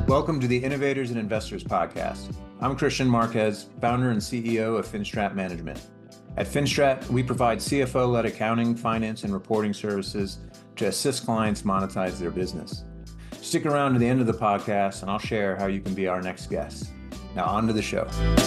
Welcome to the Innovators and Investors Podcast. I'm Christian Marquez, founder and CEO of Finstrat Management. At Finstrat, we provide CFO-led accounting, finance, and reporting services to assist clients monetize their business. Stick around to the end of the podcast and I'll share how you can be our next guest. Now on to the show.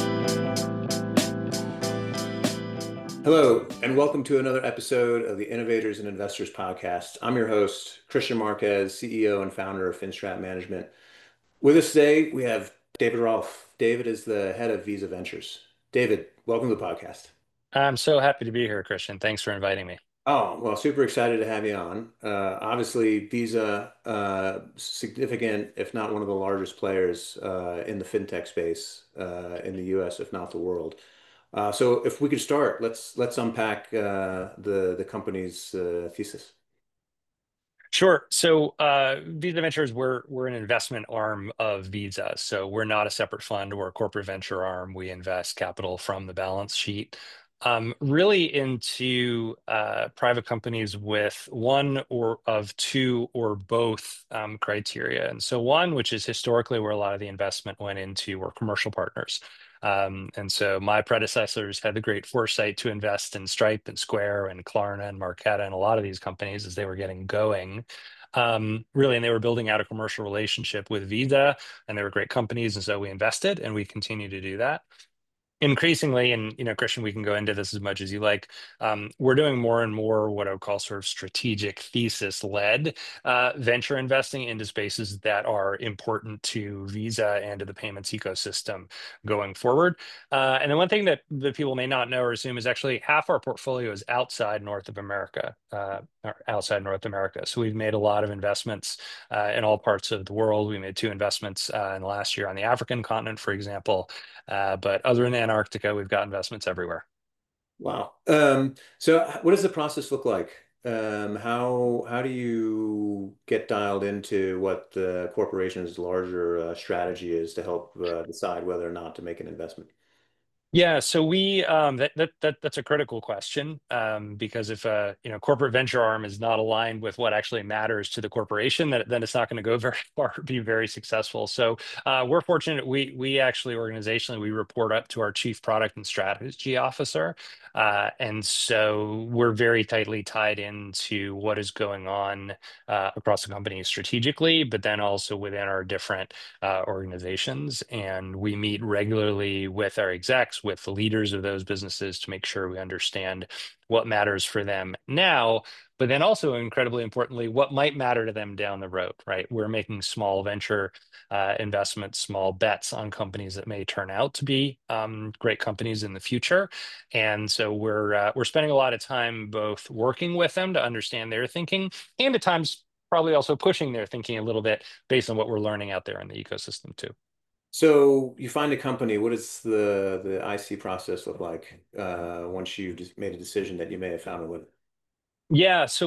Hello, and welcome to another episode of the Innovators and Investors Podcast. I'm your host, Christian Marquez, CEO and founder of Finstrat Management. With us today, we have David Rolfe. David is the head of Visa Ventures. David, welcome to the podcast. I'm so happy to be here, Christian. Thanks for inviting me. Oh, well, super excited to have you on. Obviously, Visa, significant, if not one of the largest players in the fintech space in the US, if not the world. So if we could start, let's unpack the company's thesis. Sure. So Visa Ventures, we're an investment arm of Visa. So we're not a separate fund or a corporate venture arm. We invest capital from the balance sheet, really into private companies with one or of two or both criteria. And so one, which is historically where a lot of the investment went into, were commercial partners. And so my predecessors had the great foresight to invest in Stripe and Square and Klarna and Marqeta and a lot of these companies as they were getting going. Really, and they were building out a commercial relationship with Visa, and they were great companies. And so we invested and we continue to do that increasingly. And Christian, we can go into this as much as you like. We're doing more and more what I would call sort of strategic thesis led venture investing into spaces that are important to Visa and to the payments ecosystem going forward. And then one thing that the people may not know or assume is actually half our portfolio is outside North America. So we've made a lot of investments in all parts of the world. We made two investments in the last year on the African continent, for example. But other than Antarctica, we've got investments everywhere. Wow. So what does the process look like? How do you get dialed into what the corporation's larger strategy is to help decide whether or not to make an investment? Yeah, so we that's a critical question because if a corporate venture arm is not aligned with what actually matters to the corporation, then it's not going to go very far, be very successful. So we're fortunate. We actually organizationally we report up to our chief product and strategy officer, and so we're very tightly tied into what is going on across the company strategically, but then also within our different organizations. And we meet regularly with our execs, with the leaders of those businesses to make sure we understand what matters for them now, but then also incredibly importantly, what might matter to them down the road, right? We're making small venture investments, small bets on companies that may turn out to be great companies in the future. And so we're spending a lot of time both working with them to understand their thinking and at times probably also pushing their thinking a little bit based on what we're learning out there in the ecosystem too. So you find a company, what does the IC process look like once you've just made a decision that you may have found a winner? Yeah, so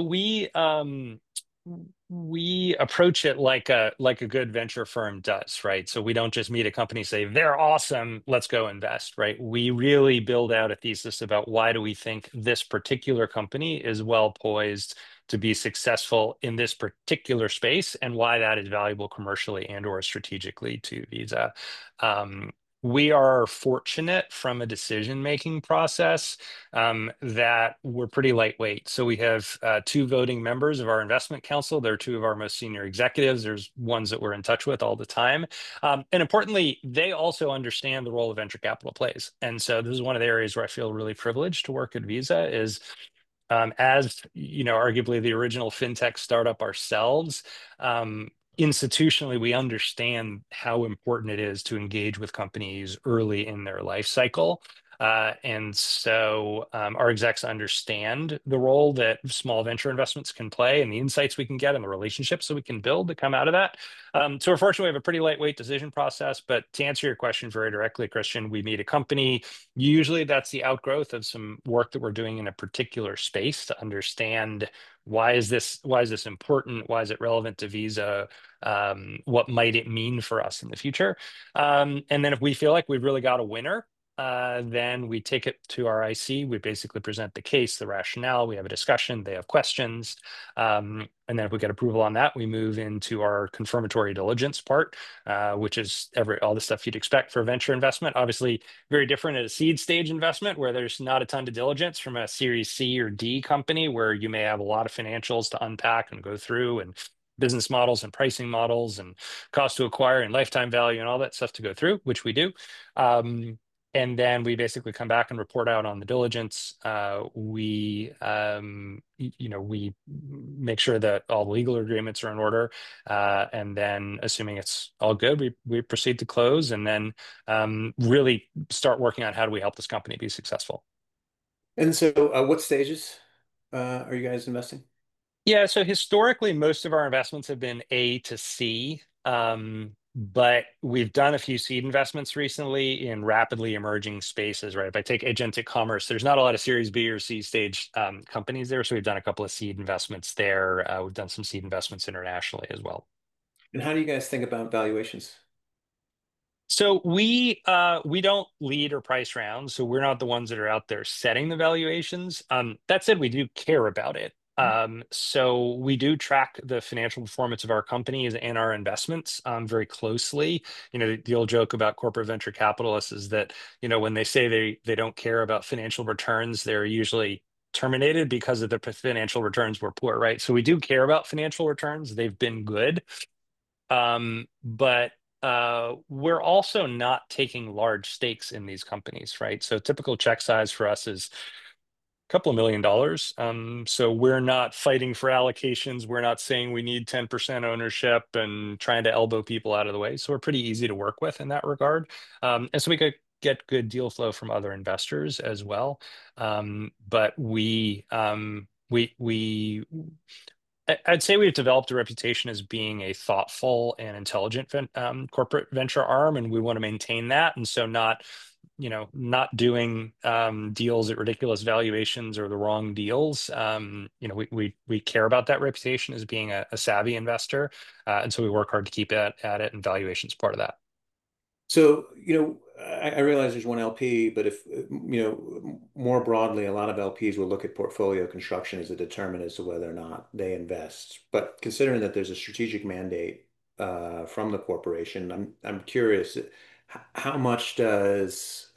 we approach it like a good venture firm does, right? So we don't just meet a company, say they're awesome, let's go invest, right? We really build out a thesis about why do we think this particular company is well poised to be successful in this particular space and why that is valuable commercially and or strategically to Visa. Um, we are fortunate from a decision-making process that we're pretty lightweight. So we have two voting members of our investment council. They're two of our most senior executives. There's ones that we're in touch with all the time. And importantly, they also understand the role of venture capital plays. And so this is one of the areas where I feel really privileged to work at Visa is as arguably the original fintech startup ourselves, institutionally, we understand how important it is to engage with companies early in their life cycle. And so our execs understand the role that small venture investments can play and the insights we can get and the relationships that we can build to come out of that. So we're fortunate we have a pretty lightweight decision process. But to answer your question very directly, Christian, we meet a company. Usually that's the outgrowth of some work that we're doing in a particular space to understand why is this important? Why is it relevant to Visa? What might it mean for us in the future? And then if we feel like we've really got a winner, then we take it to our IC. We basically present the case, the rationale. We have a discussion. They have questions. And then if we get approval on that, we move into our confirmatory diligence part, which is all the stuff you'd expect for a venture investment. Obviously, very different at a seed stage investment where there's not a ton of diligence from a Series C or D company where you may have a lot of financials to unpack and go through and business models and pricing models and cost to acquire and lifetime value and all that stuff to go through, which we do. And then we basically come back and report out on the diligence. We make sure that all the legal agreements are in order. And then assuming it's all good, we proceed to close and then really start working on how do we help this company be successful. And so, what stages are you guys investing? Yeah, so historically, most of our investments have been A to C, but we've done a few seed investments recently in rapidly emerging spaces, right? If I take agentic commerce, there's not a lot of Series B or C stage companies there, so we've done a couple of seed investments there. We've done some seed investments internationally as well. And how do you guys think about valuations? So we don't lead or price rounds, so we're not the ones that are out there setting the valuations. That said, we do care about it. So we do track the financial performance of our companies and our investments very closely. The old joke about corporate venture capitalists is that, when they say they don't care about financial returns, they're usually terminated because of the financial returns were poor, right? So we do care about financial returns. They've been good. But we're also not taking large stakes in these companies, right? So typical check size for us is a couple of $1 million. So we're not fighting for allocations. We're not saying we need 10% ownership and trying to elbow people out of the way. So we're pretty easy to work with in that regard. And so we could get good deal flow from other investors as well. But I'd say we've developed a reputation as being a thoughtful and intelligent corporate venture arm, and we want to maintain that. And so not doing deals at ridiculous valuations or the wrong deals. We care about that reputation as being a savvy investor, and so we work hard to keep at it, and valuation's part of that. So, I realize there's one LP, but if, more broadly, a lot of LPs will look at portfolio construction as a determinant as to whether or not they invest. But considering that there's a strategic mandate from the corporation, I'm curious, how much does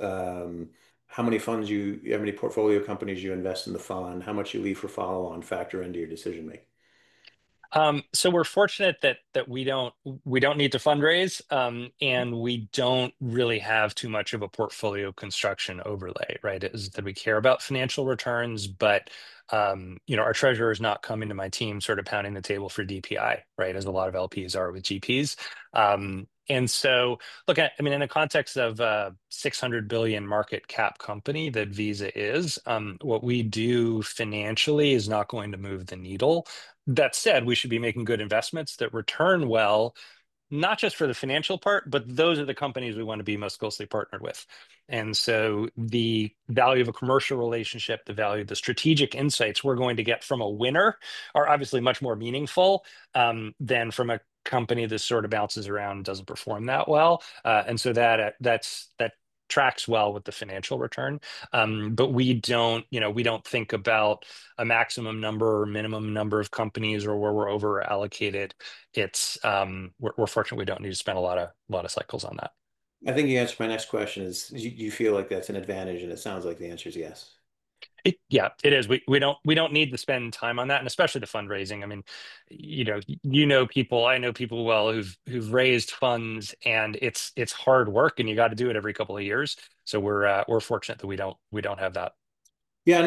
how many portfolio companies you invest in the fund, how much you leave for follow-on factor into your decision making? So we're fortunate that we don't need to fundraise, and we don't really have too much of a portfolio construction overlay, right? Is that we care about financial returns, but our treasurer is not coming to my team sort of pounding the table for DPI, right? As a lot of LPs are with GPs. And so, look, I mean, in the context of a 600 billion market cap company that Visa is, what we do financially is not going to move the needle. That said, we should be making good investments that return well, not just for the financial part, but those are the companies we want to be most closely partnered with. And so the value of a commercial relationship, the value of the strategic insights we're going to get from a winner are obviously much more meaningful than from a company that sort of bounces around and doesn't perform that well. And so that tracks well with the financial return. But we don't think about a maximum number or minimum number of companies or where we're over allocated. We're fortunate we don't need to spend a lot of cycles on that. I think you answered my next question is, you feel like that's an advantage, and it sounds like the answer is yes. Yeah, it is. We don't need to spend time on that, and especially the fundraising. I mean, people. I know people well who've raised funds, and it's hard work, and you got to do it every couple of years. So we're fortunate that we don't have that. Yeah,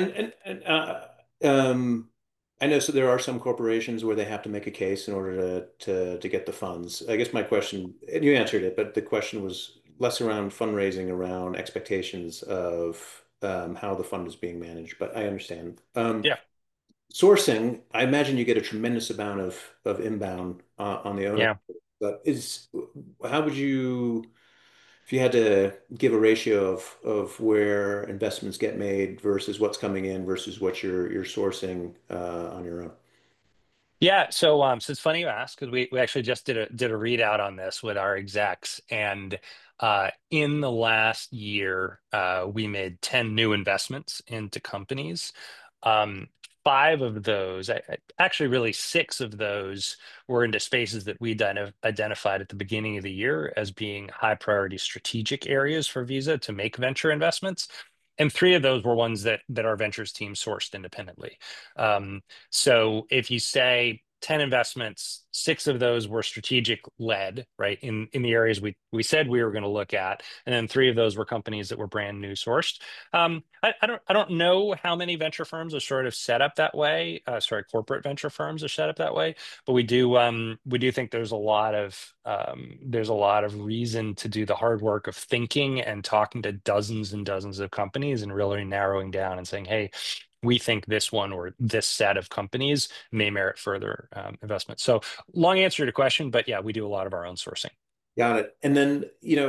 I know, so there are some corporations where they have to make a case in order to get the funds. I guess my question, and you answered it, but the question was less around fundraising, around expectations of how the fund is being managed. But I understand. Yeah, Sourcing, I imagine you get a tremendous amount of inbound on the owner. yeah. But how would you, if you had to give a ratio of where investments get made versus what's coming in versus what you're sourcing on your own? Yeah, so it's funny you ask because we actually just did a readout on this with our execs, and In the last year, we made 10 new investments into companies. Um, Five of those, actually, really six of those were into spaces that we identified at the beginning of the year as being high priority strategic areas for Visa to make venture investments. And three of those were ones that our ventures team sourced independently. Um, so if you say 10 investments, six of those were strategic led, right? In the areas we said we were going to look at, and then three of those were companies that were brand new sourced. I don't know how many venture firms are sort of set up that way. Sorry, corporate venture firms are set up that way, but we do think there's a lot of reason to do the hard work of thinking and talking to dozens and dozens of companies and really narrowing down and saying, hey, we think this one or this set of companies may merit further investment. So long answer to the question, but yeah, we do a lot of our own sourcing. Got it. And then,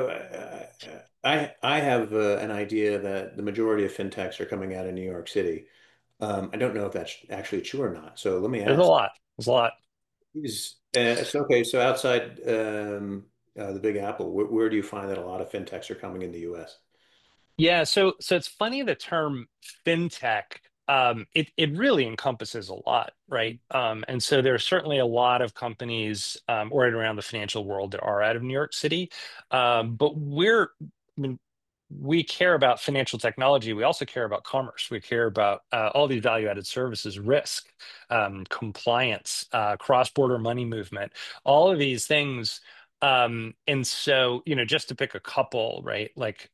I have an idea that the majority of fintechs are coming out of New York City. I don't know if that's actually true or not. So let me There's a ask. lot. There's a lot. So okay, so outside the Big Apple, where do you find that a lot of fintechs are coming in the US? Yeah, so it's funny the term fintech. It really encompasses a lot, right? And so there are certainly a lot of companies right around the financial world that are out of New York City. But I mean, we care about financial technology. We also care about commerce. We care about all these value-added services, risk, compliance, cross-border money movement, all of these things. And so, just to pick a couple, right? Like,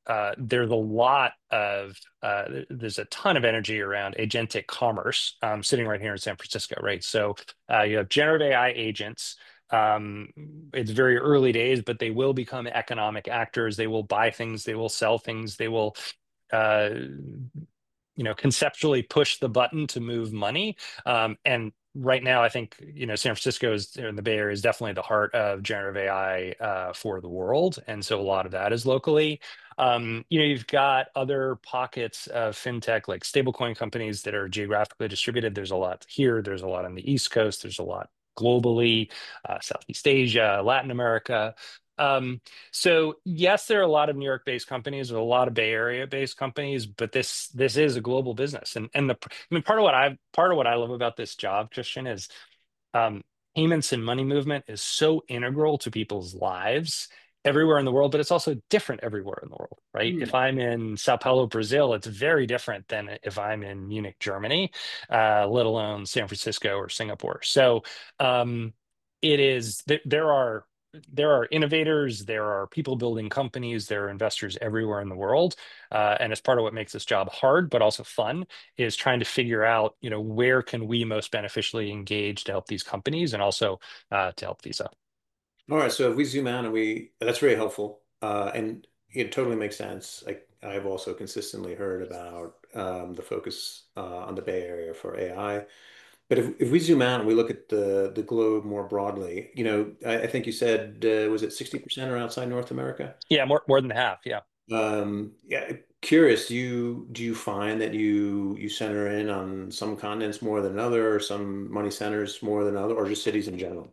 there's a ton of energy around agentic commerce, sitting right here in San Francisco, right? So, you have generative AI agents. Um, it's very early days, but they will become economic actors. They will buy things, they will sell things, they will uh, conceptually push the button to move money. And right now, I think, San Francisco is in the Bay Area is definitely the heart of generative AI for the world. And so a lot of that is locally. You've got other pockets of fintech like stablecoin companies that are geographically distributed. There's a lot here, there's a lot on the East Coast, there's a lot globally, Southeast Asia, Latin America. Um, so yes, there are a lot of New York-based companies, there are a lot of Bay Area-based companies, but this is a global business. And part of what I love about this job, Christian, is um, payments and money movement is so integral to people's lives everywhere in the world, but it's also different everywhere in the world, right? Hmm. If I'm in Sao Paulo, Brazil, it's very different than if I'm in Munich, Germany, let alone San Francisco or Singapore. So um, there are innovators, there are people building companies, there are investors everywhere in the world, and it's part of what makes this job hard, but also fun is trying to figure out, where can we most beneficially engage to help these companies and also to help Visa. All right, so if we zoom out and that's very helpful, and it totally makes sense. Like I've also consistently heard about the focus on the Bay Area for AI. But if we zoom out and we look at the globe more broadly, I think you said was it 60% are outside North America? Yeah, more than half. Yeah. Yeah, curious. Do you find that you center in on some continents more than other, or some money centers more than other, or just cities in general?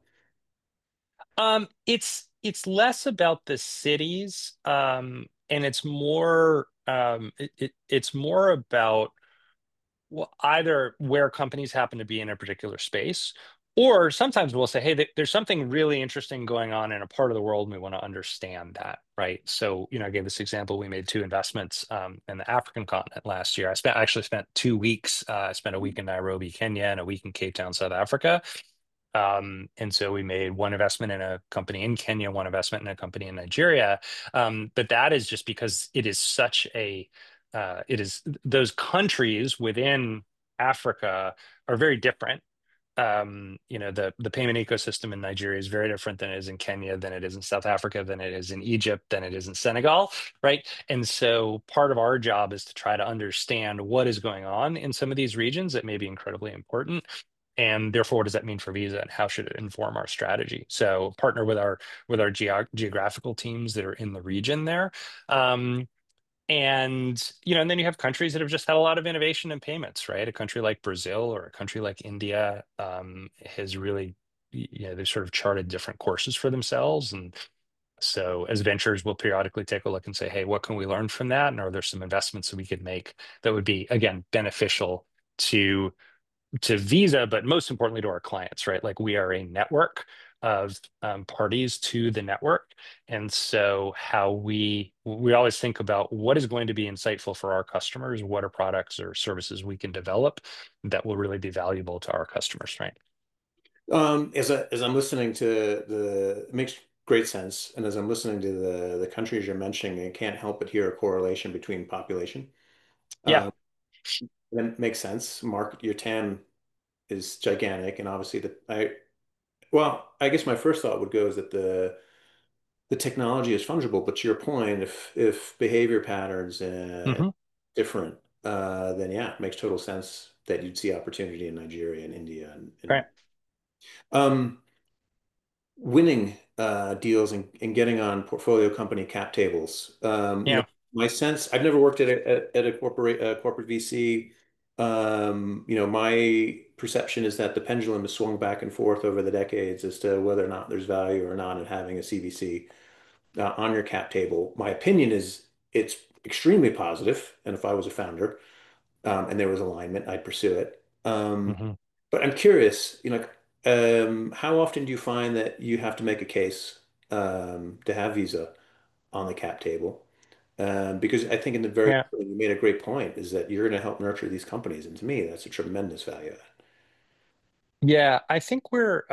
It's less about the cities, and it's more about, well, either where companies happen to be in a particular space, or sometimes we'll say, hey, there's something really interesting going on in a part of the world, and we want to understand that, right? So, I gave this example. We made two investments in the African continent last year. I actually spent 2 weeks. I spent a week in Nairobi, Kenya, and a week in Cape Town, South Africa. And so we made one investment in a company in Kenya, one investment in a company in Nigeria. But that is just because it is those countries within Africa are very different. The payment ecosystem in Nigeria is very different than it is in Kenya, than it is in South Africa, than it is in Egypt, than it is in Senegal, right? And so part of our job is to try to understand what is going on in some of these regions that may be incredibly important. And therefore, what does that mean for Visa, and how should it inform our strategy? So partner with our geographical teams that are in the region there. And then you have countries that have just had a lot of innovation in payments, right? A country like Brazil or a country like India has really, they've sort of charted different courses for themselves. And So as ventures, we'll periodically take a look and say, hey, what can we learn from that? And are there some investments that we could make that would be, again, beneficial to Visa, but most importantly to our clients, right? Like we are a network of parties to the network. And so how we always think about what is going to be insightful for our customers, what are products or services we can develop that will really be valuable to our customers, right? As I'm listening to it makes great sense. And as I'm listening to the countries you're mentioning, I can't help but hear a correlation between population. Yeah. Um, that makes sense. Your TAM is gigantic, and obviously I guess my first thought would go is that the technology is fungible. But to your point, if behavior patterns Hmm. different, then yeah, it makes total sense that you'd see opportunity in Nigeria and India Right. um, winning deals and getting on portfolio company cap tables. Yeah. My sense, I've never worked at a corporate VC. My perception is that the pendulum has swung back and forth over the decades as to whether or not there's value or not in having a CVC on your cap table. My opinion is it's extremely positive, and if I was a founder, and there was alignment, I'd pursue it. Hmm. But I'm curious, how often do you find that you have to make a case to have Visa on the cap table? Because I think in the very Yeah. beginning, you made a great point, is that you're going to help nurture these companies, and to me, that's a tremendous value add. Yeah, I think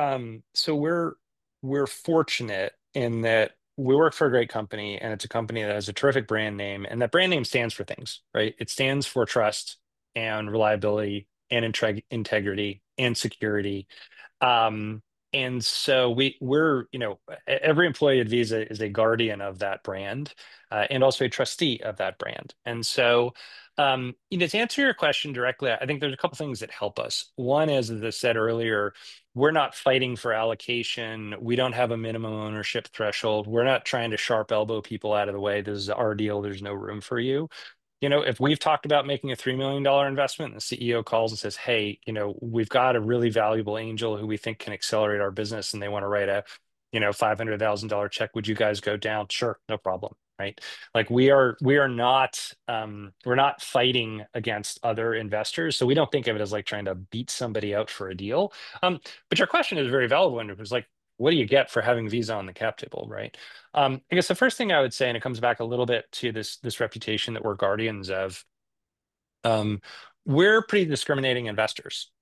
we're fortunate in that we work for a great company and it's a company that has a terrific brand name and that brand name stands for things, right? It stands for trust and reliability and integrity and security. Um, and so we're, every employee at Visa is a guardian of that brand, and also a trustee of that brand. And so, to answer your question directly, I think there's a couple things that help us. One is, as I said earlier, we're not fighting for allocation. We don't have a minimum ownership threshold. We're not trying to sharp elbow people out of the way. This is our deal. There's no room for you. If we've talked about making a $3 million investment and the CEO calls and says, hey, we've got a really valuable angel who we think can accelerate our business and they want to write a, $500,000 check. Would you guys go down? Sure, no problem. Right. Like we are not, we're not fighting against other investors. So we don't think of it as like trying to beat somebody out for a deal. But your question is a very valid one. It was like, what do you get for having Visa on the cap table? Right. I guess the first thing I would say, and it comes back a little bit to this reputation that we're guardians of, um, we're pretty discriminating investors.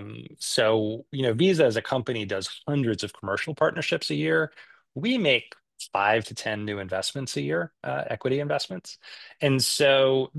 So Visa as a company does hundreds of commercial partnerships a year. We make 5 to 10 new investments a year, equity investments, and so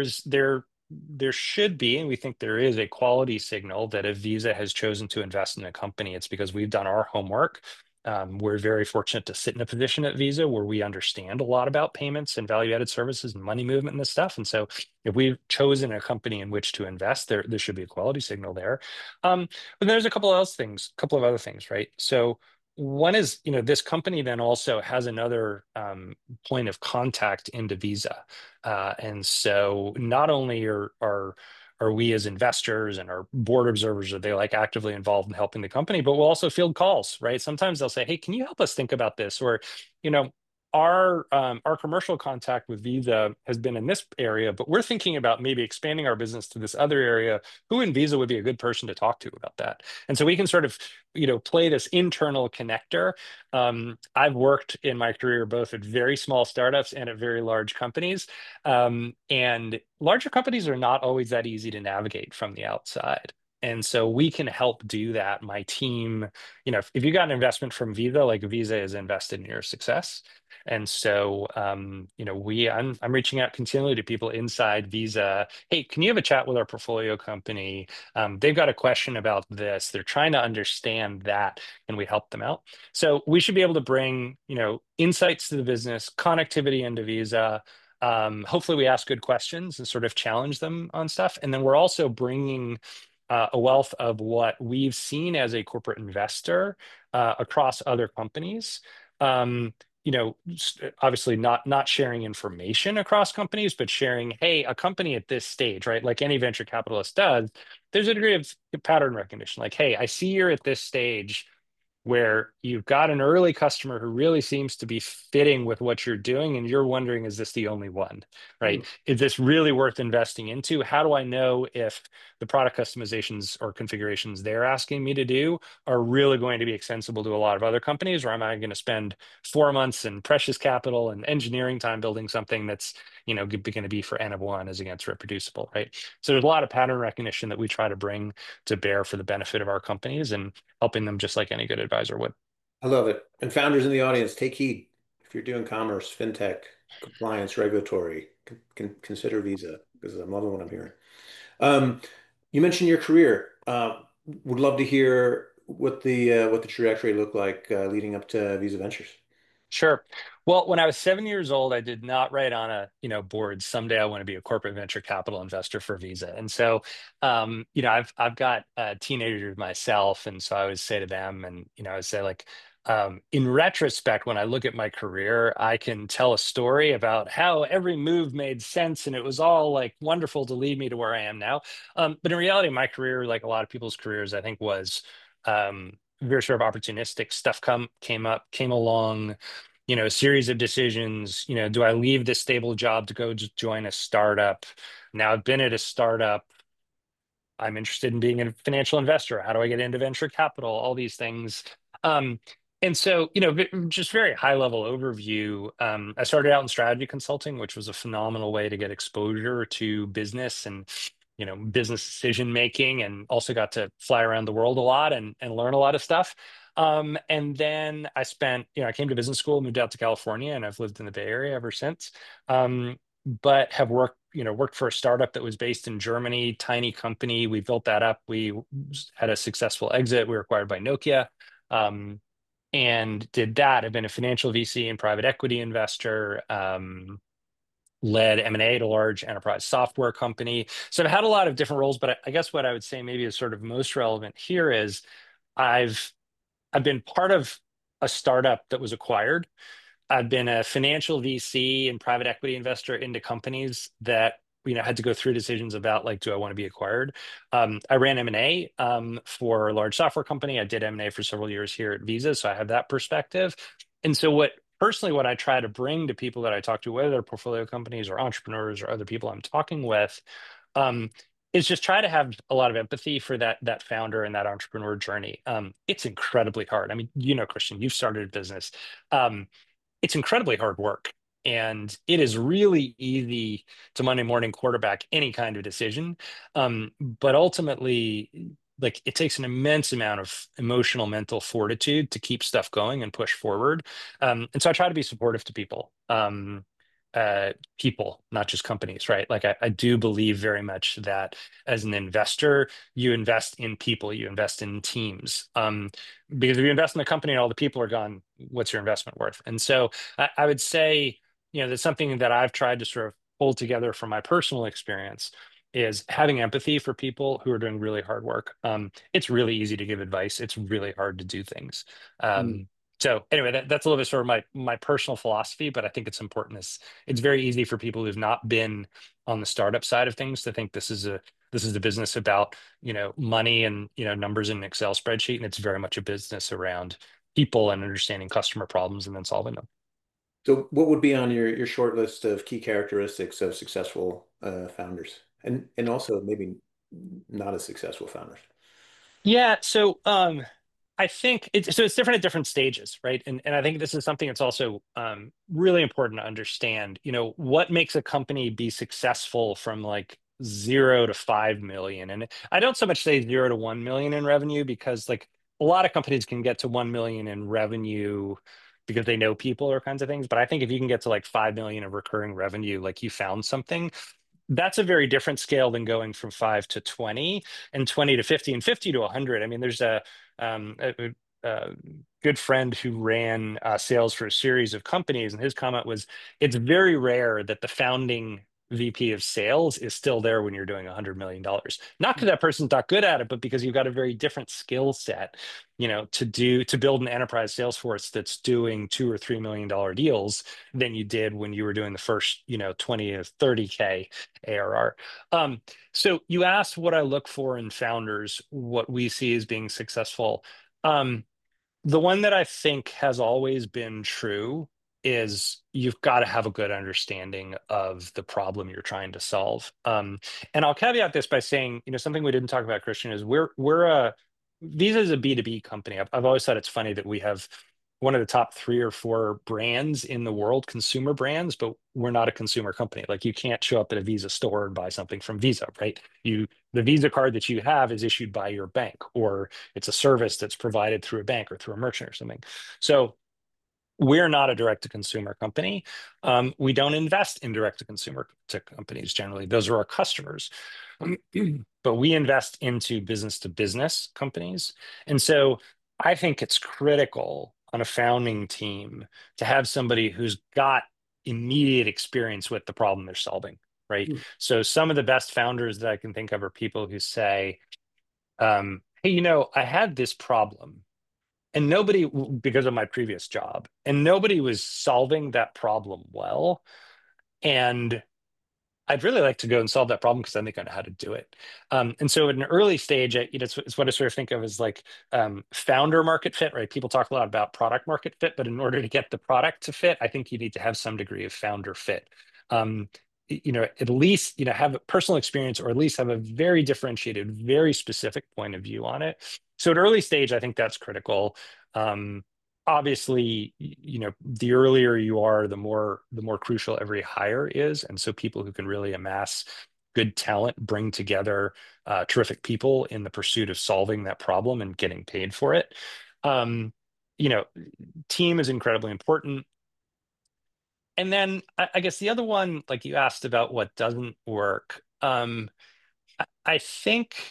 there should be, and we think there is a quality signal that if Visa has chosen to invest in a company, it's because we've done our homework. We're very fortunate to sit in a position at Visa where we understand a lot about payments and value-added services and money movement and this stuff. And so if we've chosen a company in which to invest, there should be a quality signal there. But there's a couple of other things, right? So one is, this company then also has another point of contact into Visa. And so not only are we as investors and our board observers, are they like actively involved in helping the company, but we'll also field calls, right? Sometimes they'll say, hey, can you help us think about this? Or, you know, our commercial contact with Visa has been in this area, but we're thinking about maybe expanding our business to this other area. Who in Visa would be a good person to talk to about that? And so we can sort of, play this internal connector. I've worked in my career both at very small startups and at very large companies. And larger companies are not always that easy to navigate from the outside. And so we can help do that. My team, if you got an investment from Visa, like Visa is invested in your success. And so, I'm reaching out continually to people inside Visa. Hey, can you have a chat with our portfolio company? They've got a question about this. They're trying to understand that. Can we help them out? So we should be able to bring, insights to the business, connectivity into Visa. Hopefully, we ask good questions and sort of challenge them on stuff. And then we're also bringing a wealth of what we've seen as a corporate investor across other companies. Um, Obviously not sharing information across companies, but sharing, hey, a company at this stage, right? Like any venture capitalist does, there's a degree of pattern recognition. Like, hey, I see you're at this stage. where you've got an early customer who really seems to be fitting with what you're doing, and you're wondering, is this the only one, right? Is this really worth investing into? How do I know if the product customizations or configurations they're asking me to do are really going to be extensible to a lot of other companies, or am I going to spend 4 months and precious capital and engineering time building something that's going to be for N of one as against reproducible, right? So there's a lot of pattern recognition that we try to bring to bear for the benefit of our companies and helping them just like any good advisor would. I love it. And founders in the audience, take heed. If you're doing commerce, fintech, compliance, regulatory, consider Visa because I'm loving what I'm hearing. Um, you mentioned your career. Would love to hear what the trajectory looked like leading up to Visa Ventures. Sure. Well, when I was 7 years old, I did not write on a board. Someday I want to be a corporate venture capital investor for Visa. And so, I've got teenagers myself, and so I always say to them, and I would say like, in retrospect, when I look at my career, I can tell a story about how every move made sense, and it was all like wonderful to lead me to where I am now. But in reality, my career, like a lot of people's careers, I think was very sort of opportunistic. Stuff came along, a series of decisions. Do I leave this stable job to go just join a startup? Now I've been at a startup. I'm interested in being a financial investor. How do I get into venture capital? All these things. Um, and so, just very high level overview. I started out in strategy consulting, which was a phenomenal way to get exposure to business and, business decision making, and also got to fly around the world a lot and learn a lot of stuff. And then I came to business school, moved out to California, and I've lived in the Bay Area ever since. But have worked for a startup that was based in Germany, tiny company. We built that up. We had a successful exit. We were acquired by Nokia, and did that. I've been a financial VC and private equity investor. Led M&A at a large enterprise software company. So I've had a lot of different roles, but I guess what I would say maybe is sort of most relevant here is I've I've been part of a startup that was acquired. I've been a financial VC and private equity investor into companies that had to go through decisions about like, do I want to be acquired? I ran M&A for a large software company. I did M&A for several years here at Visa, so I have that perspective. And so what I try to bring to people that I talk to, whether they're portfolio companies or entrepreneurs or other people I'm talking with, um, is just try to have a lot of empathy for that founder and that entrepreneur journey. It's incredibly hard. I mean, Christian, you've started a business. Um, it's incredibly hard work. And it is really easy to Monday morning quarterback any kind of decision. But ultimately, like it takes an immense amount of emotional, mental fortitude to keep stuff going and push forward. And so I try to be supportive to people, not just companies, right? Like I do believe very much that as an investor, you invest in people, you invest in teams. Because if you invest in the company and all the people are gone, what's your investment worth? And so I would say, that's something that I've tried to sort of pull together from my personal experience is having empathy for people who are doing really hard work. It's really easy to give advice. It's really hard to do things. So anyway, that's a little bit sort of my personal philosophy, but I think it's important. It's very easy for people who've not been on the startup side of things to think this is a business about money and numbers in an Excel spreadsheet, and it's very much a business around people and understanding customer problems and then solving them. So, what would be on your short list of key characteristics of successful founders, and also maybe not as successful founders? Yeah, so I think it's different at different stages, right? And I think this is something that's also really important to understand. What makes a company be successful from like 0 to 5 million? And I don't so much say 0 to 1 million in revenue because like a lot of companies can get to 1 million in revenue because they know people or kinds of things. But I think if you can get to like 5 million of recurring revenue, like you found something, that's a very different scale than going from 5 to 20 and 20 to 50 and 50 to 100. I mean, there's a good friend who ran sales for a series of companies, and his comment was, "It's very rare that the founding VP of sales is still there when you're doing $100 million. Not because that person's not good at it, but because you've got a very different skill set, to build an enterprise sales force that's doing $2 or $3 million deals than you did when you were doing the first, 20 to 30K ARR." So you asked what I look for in founders, what we see as being successful. Um, The one that I think has always been true is you've got to have a good understanding of the problem you're trying to solve. And I'll caveat this by saying, something we didn't talk about, Christian, is Visa is a B2B company. I've always thought it's funny that we have one of the top three or four brands in the world, consumer brands, but we're not a consumer company. Like you can't show up at a Visa store and buy something from Visa, right? The Visa card that you have is issued by your bank, or it's a service that's provided through a bank or through a merchant or something. So we're not a direct to consumer company. We don't invest in direct to consumer to companies generally. Those are our customers. But we invest into business to business companies. And so I think it's critical on a founding team to have somebody who's got immediate experience with the problem they're solving, right? Mm. So some of the best founders that I can think of are people who say, hey, I had this problem and nobody, because of my previous job, and nobody was solving that problem well. And I'd really like to go and solve that problem because I think I know how to do it. And so at an early stage, it's what I sort of think of as like founder market fit, right? People talk a lot about product market fit, but in order to get the product to fit, I think you need to have some degree of founder fit. Um, at least, have a personal experience or at least have a very differentiated, very specific point of view on it. So at early stage, I think that's critical. Um, Obviously, the earlier you are, the more crucial every hire is. And so people who can really amass good talent, bring together terrific people in the pursuit of solving that problem and getting paid for it. Um, you know, Team is incredibly important. And then I guess the other one, like you asked about what doesn't work. I think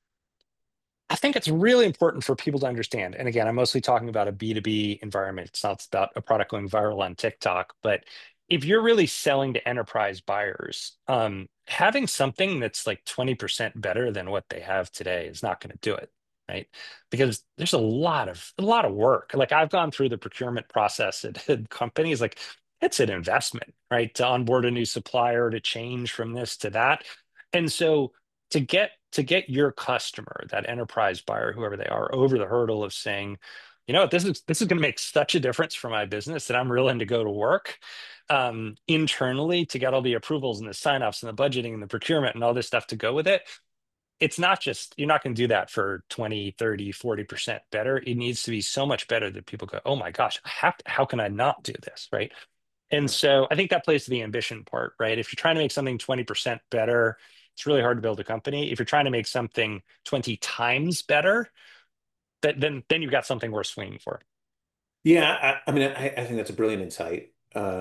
I think it's really important for people to understand. And again, I'm mostly talking about a B2B environment. It's not about a product going viral on TikTok. But if you're really selling to enterprise buyers, having something that's like 20% better than what they have today is not going to do it, right? Because there's a lot of work. Like I've gone through the procurement process at companies, like it's an investment, right? To onboard a new supplier, to change from this to that. And so to get your customer, that enterprise buyer, whoever they are, over the hurdle of saying, what, this is going to make such a difference for my business that I'm willing to go to work internally to get all the approvals and the signups and the budgeting and the procurement and all this stuff to go with it. It's not just, you're not going to do that for 20, 30, 40% better. It needs to be so much better that people go, oh my gosh, how can I not do this? Right. And Yeah. so I think that plays to the ambition part, right? If you're trying to make something 20% better, it's really hard to build a company. If you're trying to make something 20 times better, then you've got something worth swinging for. Yeah, I mean, I think that's a brilliant insight.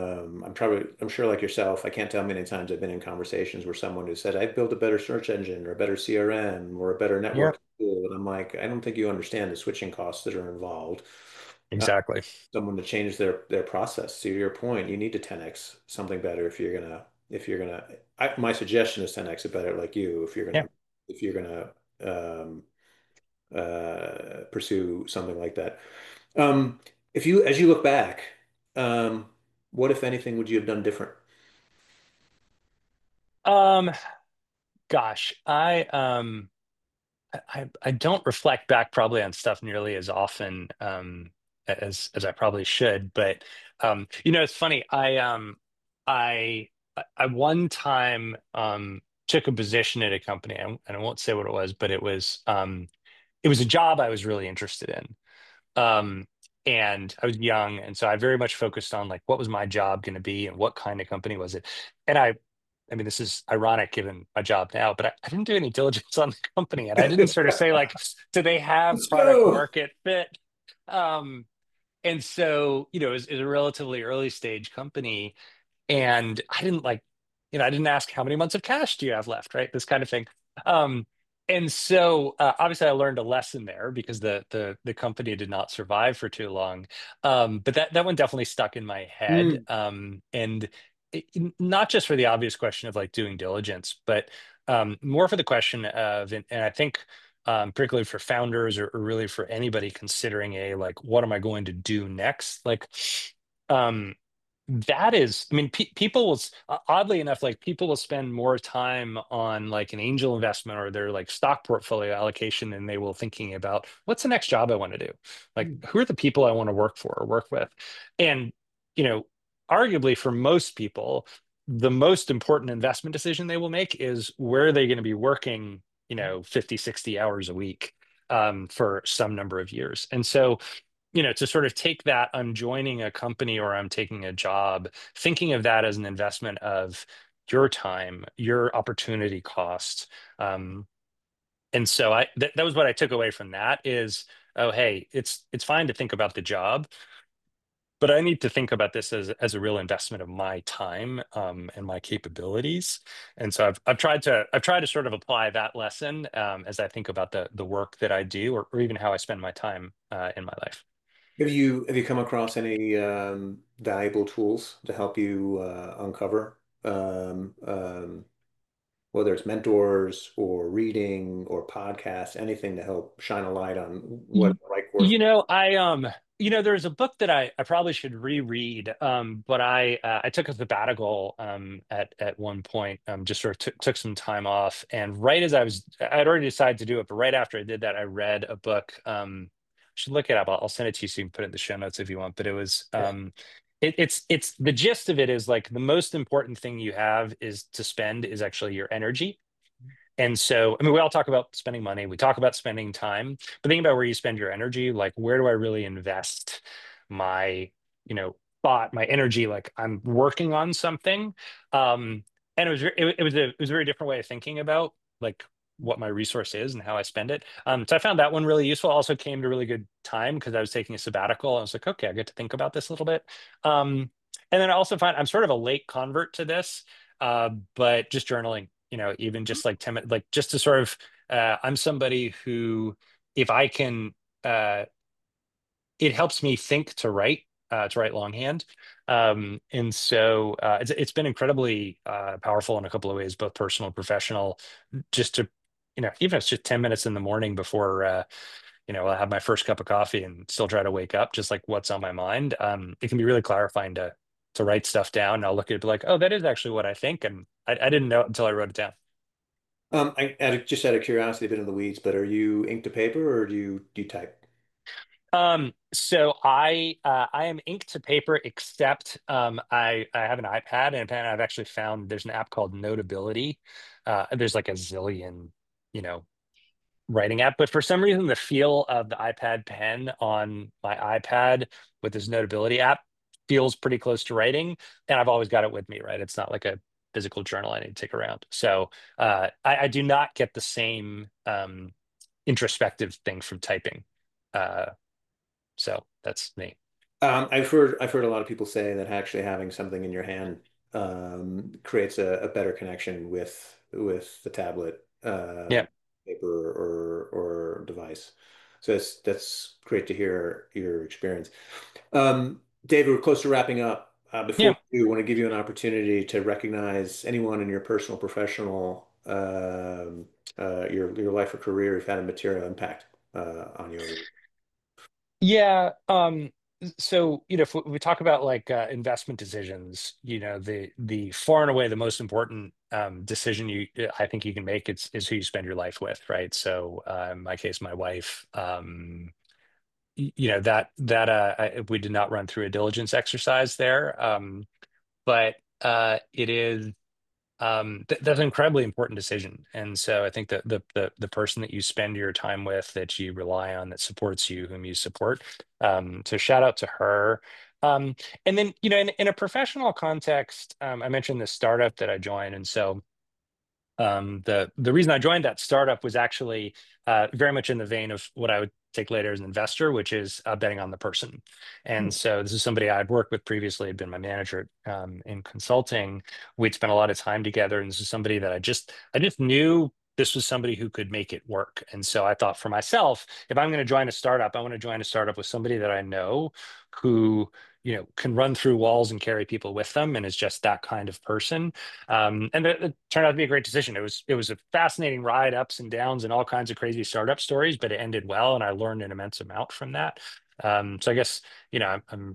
I'm sure like yourself, I can't tell how many times I've been in conversations where someone who said, I built a better search engine or a better CRM or a better Yeah, network tool. And I'm like, I don't think you understand the switching costs that are involved. Uh, exactly. Someone to change their process. To your point, you need to 10x something better my suggestion is 10x it better like you Yeah. if you're gonna pursue something like that. Um, if you, as you look back, um, what, if anything, would you have done different? Um, Gosh, I don't reflect back probably on stuff nearly as often as I probably should, but it's funny. I I one time took a position at a company, and I won't say what it was, but it was a job I was really interested in. Um, and I was young, and so I very much focused on like what was my job going to be and what kind of company was it. And I mean, this is ironic given my job now, but I didn't do any diligence on the company, and I didn't sort of say like, do they have Let's product go. market fit? Um, and so it was a relatively early stage company, and I didn't ask how many months of cash do you have left, right? This kind of thing. Um, and so obviously I learned a lesson there because the company did not survive for too long. But that one definitely stuck in my head. Mm. And not just for the obvious question of like doing diligence, but more for the question of, and I think particularly for founders or really for anybody considering like, what am I going to do next? Like, um, That is, I mean, people will, oddly enough, like people will spend more time on like an angel investment or their like stock portfolio allocation than they will thinking about what's the next job I want to do? Like, who are the people I want to work for or work with? And, you know, arguably for most people, the most important investment decision they will make is where are they going to be working, 50, 60 hours a week for some number of years. And so, to sort of take that, I'm joining a company or I'm taking a job, thinking of that as an investment of your time, your opportunity cost. Um, and so that was what I took away from that is, oh, hey, it's fine to think about the job, but I need to think about this as a real investment of my time and my capabilities. And so I've tried to sort of apply that lesson as I think about the work that I do or even how I spend my time in my life. Have you come across any valuable tools to help you uncover whether it's mentors or reading or podcasts, anything to help shine a light on what Y- the right course? there's a book that I probably should reread, but I took a sabbatical at one point, just sort of took some time off, and right as I'd already decided to do it, but right after I did that, I read a book. I should look it up. I'll send it to you so you can put it in the show notes if you want. But it was Yeah. it's the gist of it is like the most important thing you have is to spend is actually your energy. And so, I mean, we all talk about spending money, we talk about spending time, but think about where you spend your energy. Like, where do I really invest my, thought, my energy? Like, I'm working on something. Um, and it was a very different way of thinking about like what my resource is and how I spend it. So I found that one really useful. Also came to a really good time because I was taking a sabbatical. I was like, okay, I get to think about this a little bit. And then I also find I'm sort of a late convert to this, but just journaling, even just like 10 minutes, like just to sort of, I'm somebody who, if I can, uh, it helps me think to write longhand. And so it's been incredibly powerful in a couple of ways, both personal and professional, just to, even if it's just 10 minutes in the morning before, I have my first cup of coffee and still try to wake up, just like what's on my mind. It can be really clarifying to write stuff down. And I'll look at it like, oh, that is actually what I think. And I didn't know it until I wrote it down. Just out of curiosity, a bit in the weeds, but are you ink to paper or do you type? So I am ink to paper, except I have an iPad and I've actually found there's an app called Notability. There's like a zillion, you know, writing app, but for some reason the feel of the iPad pen on my iPad with this Notability app feels pretty close to writing, and I've always got it with me, right? It's not like a physical journal I need to take around. So I do not get the same introspective thing from typing. Uh, so that's me. I've heard a lot of people say that actually having something in your hand creates a better connection with the tablet, Yeah. paper or device. So that's great to hear your experience. David, we're close to wrapping up. Before Yeah. we do, I want to give you an opportunity to recognize anyone in your personal, professional, your life or career who've had a material impact on you. Yeah. So, if we talk about like investment decisions, the far and away the most important decision I think you can make is who you spend your life with, right? So, in my case, my wife, we did not run through a diligence exercise there, but it is that's an incredibly important decision. And so I think that the person that you spend your time with, that you rely on, that supports you, whom you support, so shout out to her. Um, and then, in a professional context, I mentioned this startup that I joined. And so the reason I joined that startup was actually very much in the vein of what I would take later as an investor, which is betting on the person. And so this is somebody I'd worked with previously, had been my manager in consulting. We'd spent a lot of time together, and this is somebody that I just knew this was somebody who could make it work. And so I thought for myself, if I'm going to join a startup, I want to join a startup with somebody that I know who can run through walls and carry people with them, and is just that kind of person. And it turned out to be a great decision. It was a fascinating ride, ups and downs, and all kinds of crazy startup stories, but it ended well, and I learned an immense amount from that. So I guess I'm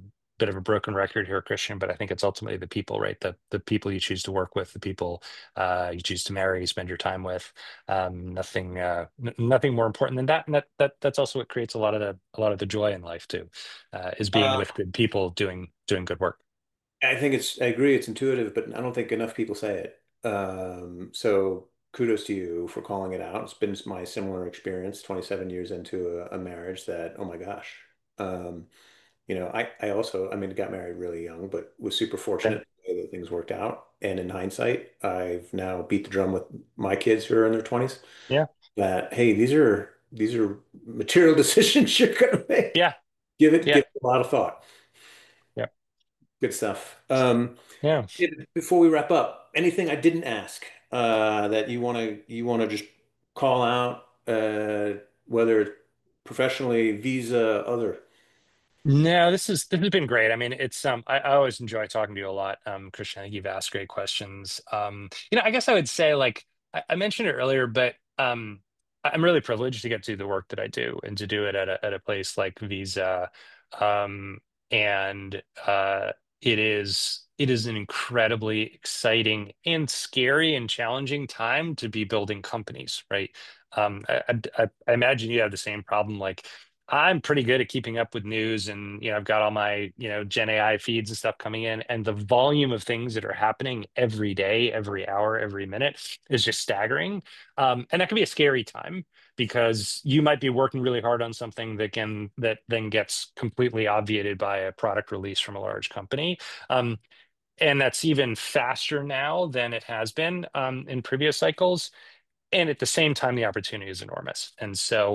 bit of a broken record here, Christian, but I think it's ultimately the people, right? The people you choose to work with, the people you choose to marry, spend your time with. Nothing more important than that. And that's also what creates a lot of the joy in life too, is being with good people doing good work. I agree, it's intuitive, but I don't think enough people say it. So kudos to you for calling it out. It's been my similar experience, 27 years into a marriage that, oh my gosh. Um, I also, I mean, got married really young, but was super Okay. fortunate the way that things worked out. And in hindsight, I've now beat the drum with my kids who are in their 20s Yeah. that, hey, these are material decisions you're gonna make. Yeah. Give Yeah. it a lot of thought. Yeah. Good stuff. Yeah. David, before we wrap up, anything I didn't ask that you wanna just call out, whether professionally, visa, other. No, this has been great. I mean, it's I always enjoy talking to you a lot, Christian. I think you've asked great questions. I guess I would say like I mentioned it earlier, but I'm really privileged to get to do the work that I do and to do it at a place like Visa. Um, and it is an incredibly exciting and scary and challenging time to be building companies, right? I imagine you have the same problem. Like I'm pretty good at keeping up with news and I've got all my, Gen AI feeds and stuff coming in and the volume of things that are happening every day, every hour, every minute is just staggering. And that can be a scary time because you might be working really hard on something that then gets completely obviated by a product release from a large company. Um, and that's even faster now than it has been in previous cycles. And at the same time, the opportunity is enormous. And so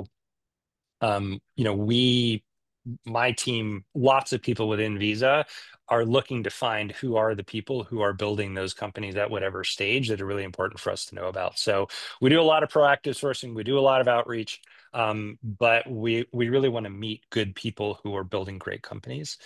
my team, lots of people within Visa are looking to find who are the people who are building those companies at whatever stage that are really important for us to know about. So we do a lot of proactive sourcing, we do a lot of outreach, but we really want to meet good people who are building great companies.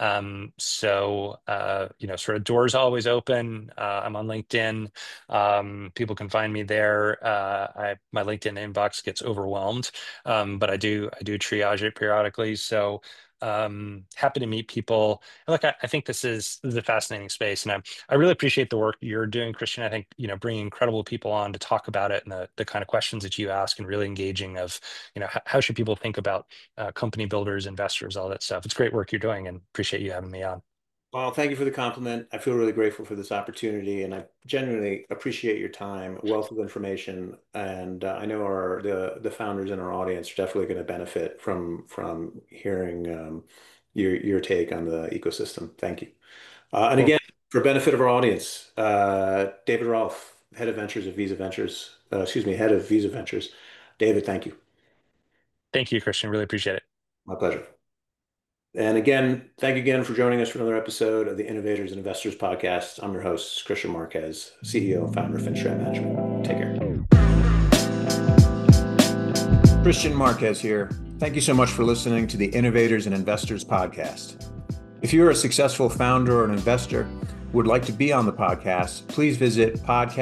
Sort of doors always open. I'm on LinkedIn. People can find me there. My LinkedIn inbox gets overwhelmed, but I do triage it periodically. So happy to meet people. And look, I think this is a fascinating space, and I really appreciate the work you're doing, Christian. I think bringing incredible people on to talk about it and the kind of questions that you ask and really engaging of how should people think about company builders, investors, all that stuff. It's great work you're doing, and appreciate you having me on. Well, thank you for the compliment. I feel really grateful for this opportunity, and I genuinely appreciate your time, wealth of information, and I know the founders in our audience are definitely going to benefit from hearing your take on the ecosystem. Thank you. And Cool. again, for benefit of our audience, David Rolfe, head of ventures of Visa Ventures, excuse me, head of Visa Ventures. David, thank you. Thank you, Christian. Really appreciate it. My pleasure. And again, thank you again for joining us for another episode of the Innovators and Investors Podcast. I'm your host, Christian Marquez, CEO and founder of FinStrat Management. Take care. Christian Marquez here. Thank you so much for listening to the Innovators and Investors Podcast. If you're a successful founder or an investor who would like to be on the podcast, please visit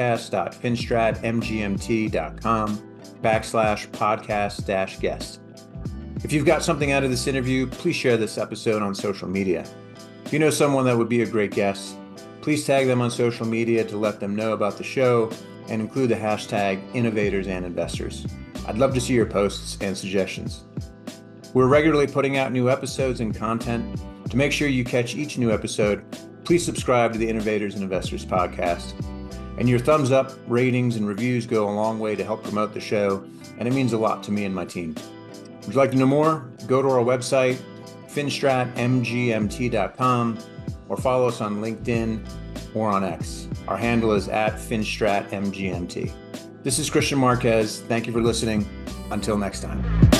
podcast.finstratmgmt.com/podcast-guest. If you've got something out of this interview, please share this episode on social media. If you know someone that would be a great guest, please tag them on social media to let them know about the show and include the hashtag Innovators and Investors. I'd love to see your posts and suggestions. We're regularly putting out new episodes and content. To make sure you catch each new episode, please subscribe to the Innovators and Investors Podcast. And your thumbs up, ratings, and reviews go a long way to help promote the show, and it means a lot to me and my team. Would you like to know more? Go to our website, finstratmgmt.com, or follow us on LinkedIn or on X. Our handle is @finstratmgmt. This is Christian Marquez. Thank you for listening. Until next time.